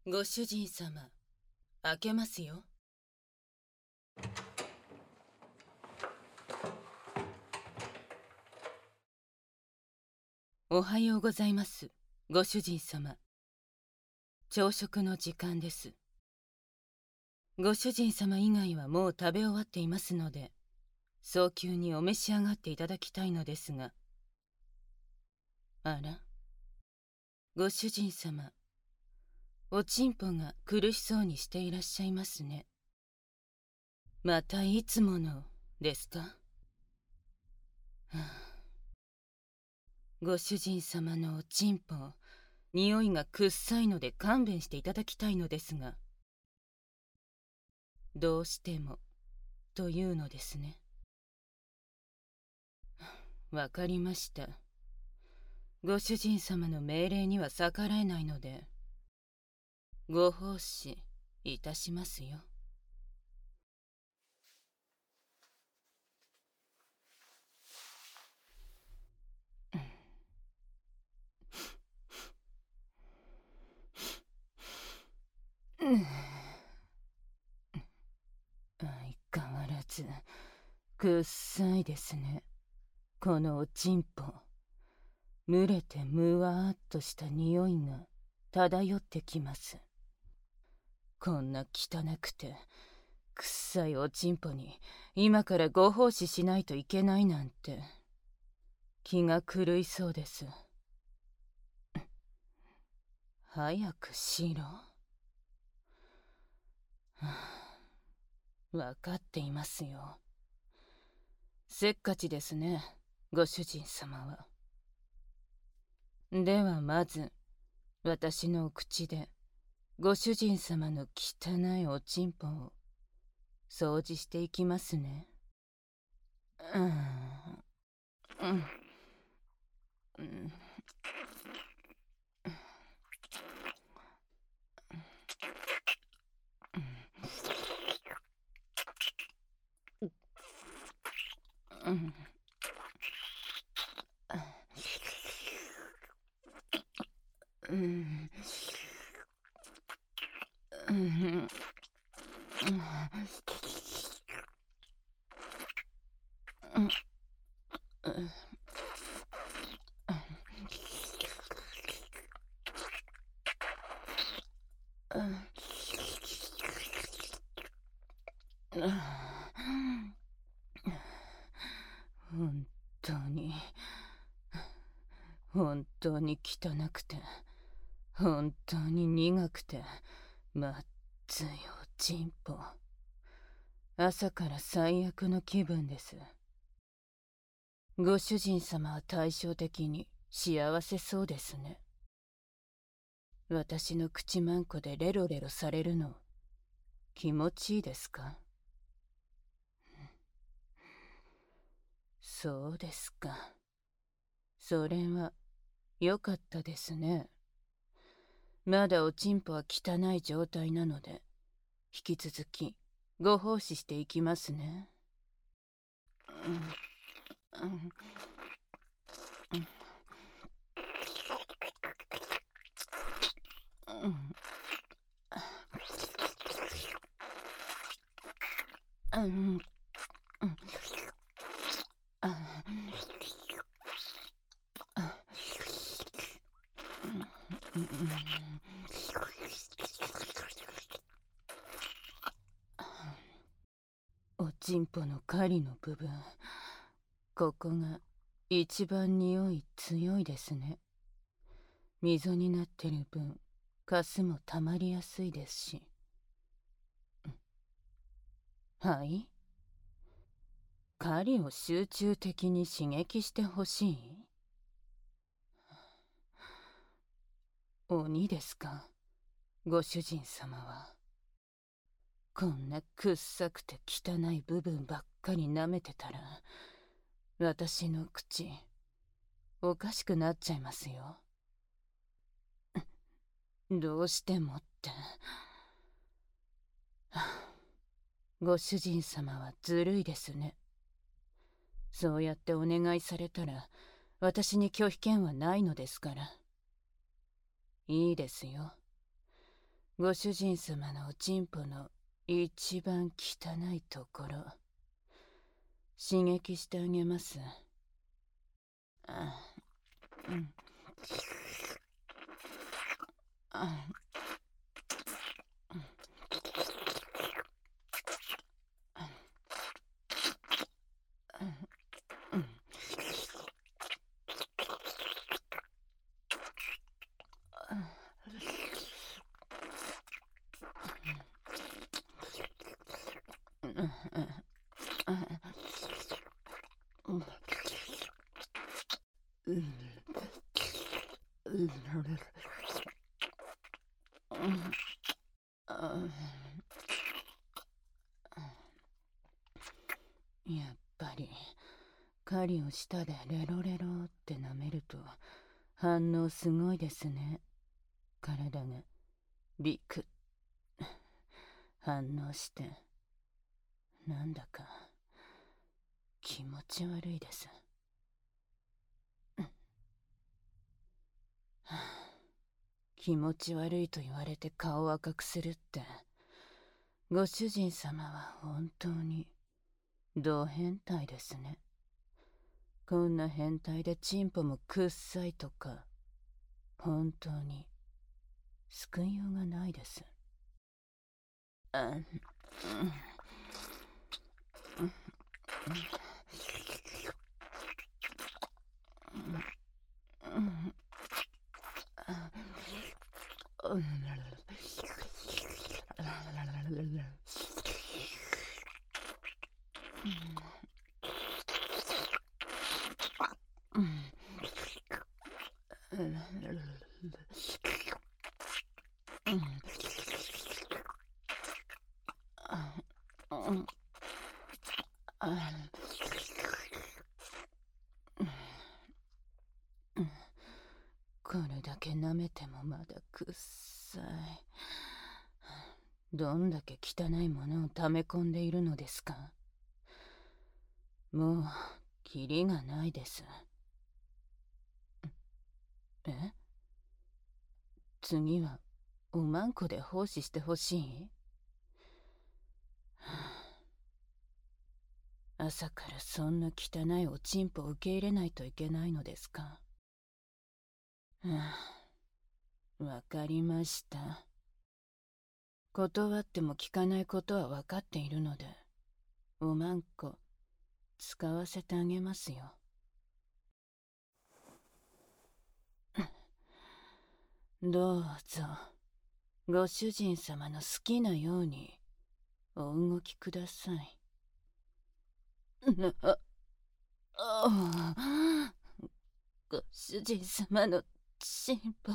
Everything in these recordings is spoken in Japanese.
ご主人様、開けますよ。おはようございます、ご主人様。朝食の時間です。ご主人様以外はもう食べ終わっていますので、早急にお召し上がっていただきたいのですが。あら、ご主人様、おちんぽが苦しそうにしていらっしゃいますね。またいつものですか？はあ、ご主人様のおちんぽ、匂いがくっさいので勘弁していただきたいのですが。どうしてもというのですね。わかりました。ご主人様の命令には逆らえないので、ご奉仕いたしますよ。相変わらずくっさいですね、このおちんぽ。蒸れてむわーっとした匂いが漂ってきます。こんな汚くてくっさいおちんぽに今からご奉仕しないといけないなんて気が狂いそうです。早くしろ。わかっていますよ。せっかちですね、ご主人様は。ではまず私のお口でご主人様の汚いおちんぽを掃除していきますね。うんうんうんうんうんうん本当に本当に汚くて本当に苦くてまっついおちんぽ。朝から最悪の気分です。ご主人様は対照的に幸せそうですね。私の口まんこでレロレロされるの気持ちいいですか？そうですか。それは良かったですね。まだおちんぽは汚い状態なので、引き続きご奉仕していきますね。おちんぽの狩りの部分、ここが一番匂い強いですね。溝になってる分、カスも溜まりやすいですし。はい？狩りを集中的に刺激してほしい？鬼ですか、ご主人様は。こんなくっさくて汚い部分ばっかり舐めてたら、私の口おかしくなっちゃいますよ。どうしてもって。ご主人様はずるいですね。そうやってお願いされたら私に拒否権はないのですから。いいですよ。 ご主人様のおちんぽの一番汚いところ、刺激してあげます。うん。やっぱり狩りを舌でレロレロって舐めると反応すごいですね。体がビクッ反応してなんだか気持ち悪いです。気持ち悪いと言われて顔を赤くするって、ご主人様は本当に同変態ですね。こんな変態でチンポもくっさいとか、本当に救いようがないです。これだけ舐めてもまだくっさい。どんだけ汚いものを溜め込んでいるのですか。もうキリがないです。次はおまんこで奉仕してほしい。朝からそんな汚いおちんぽを受け入れないといけないのですか。わかりました。断っても聞かないことは分かっているので、おまんこ使わせてあげますよ。どうぞご主人様の好きなようにお動きください。ご主人様のチンポ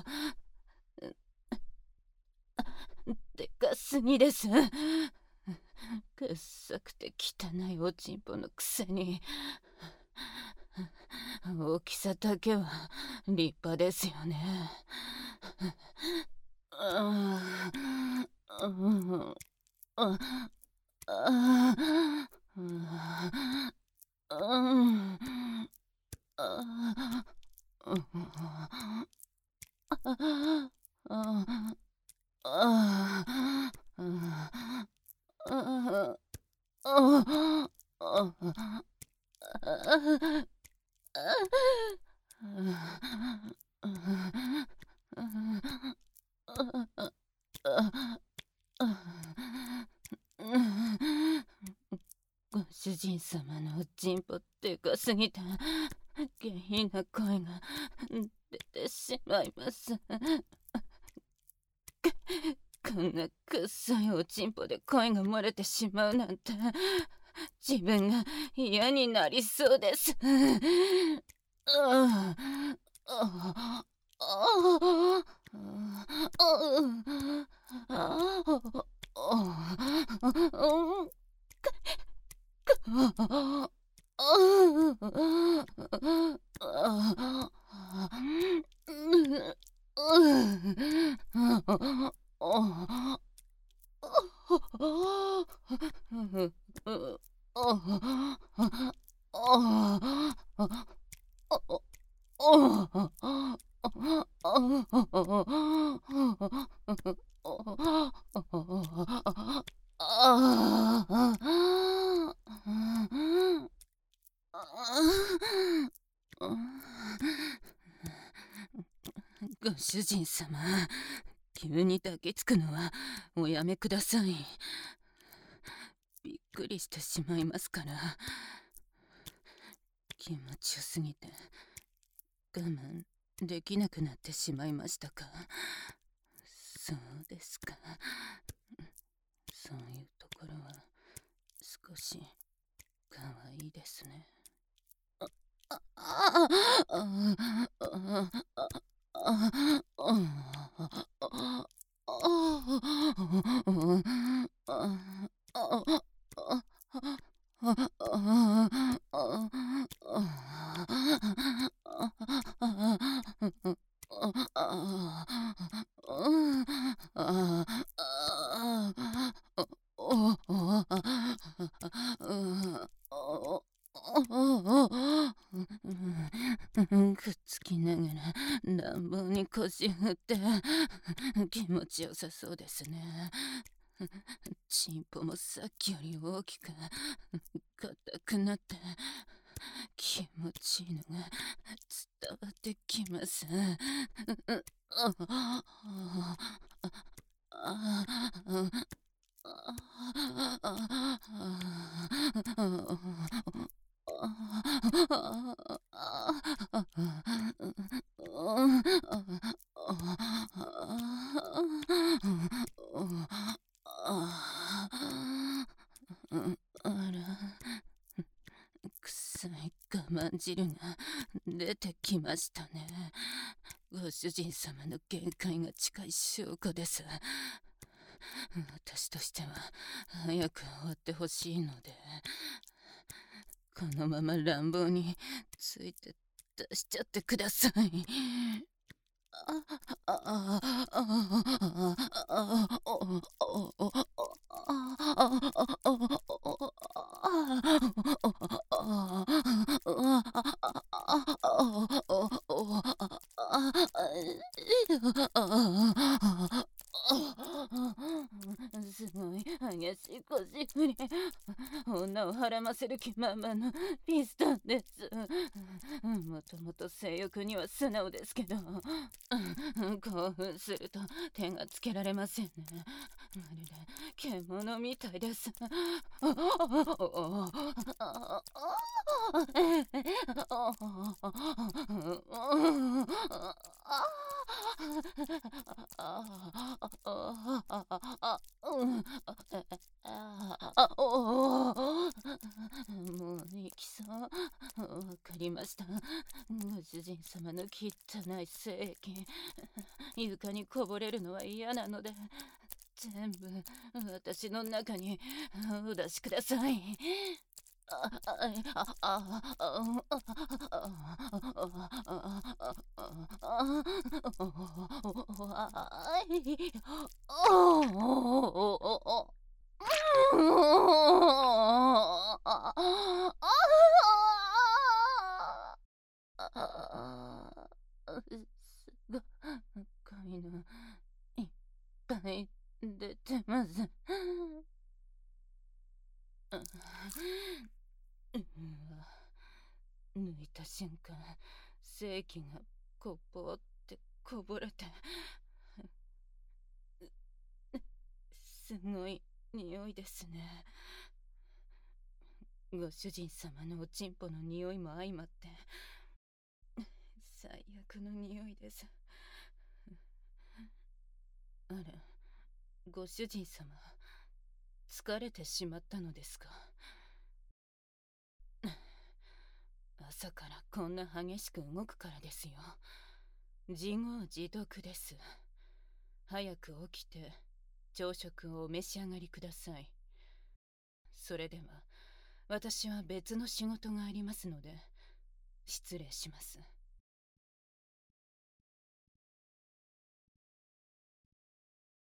でかすぎです。くっさくて汚いおちんぽのくせに大きさだけは立派ですよね。ご主人様のおちんぽでかすぎて下品な声が出てしまいます。こんなくっさいおちんぽで声が漏れてしまうなんて自分が嫌になりそうです。 ご主人様、急に抱きつくのはおやめください。びっくりしてしまいますから。気持ちよすぎて我慢できなくなってしまいましたか。そうですか。そういうところは少しかわいいですね。くっつきながら暖房に腰振って気持ちよさそうですね。チンポもさっきより大きく硬くなって気持ちいいのが伝わってきます。あら、臭い我慢汁が出てきましたね。ご主人様の限界が近い証拠です。私としては早く終わってほしいので、このまま乱暴について出しちゃってください。すごい激しい腰振り。女をはらませる気満々のピストンです。もともと性欲には素直ですけど、興奮すると手がつけられませんね。まるで獣みたいです。もう行きそう。わかりました。ご主人様の汚い精液、床にこぼれるのは嫌なので、全部私の中にお出しください。すごいのいっぱい出てます。抜いた瞬間、精液がこぼってこぼれて、すごい匂いですね。ご主人様のおちんぽの匂いも相まって最悪の匂いです。あら、ご主人様、疲れてしまったのですか。朝からこんな激しく動くからですよ。自業自得です。早く起きて朝食をお召し上がりください。それでは私は別の仕事がありますので失礼します。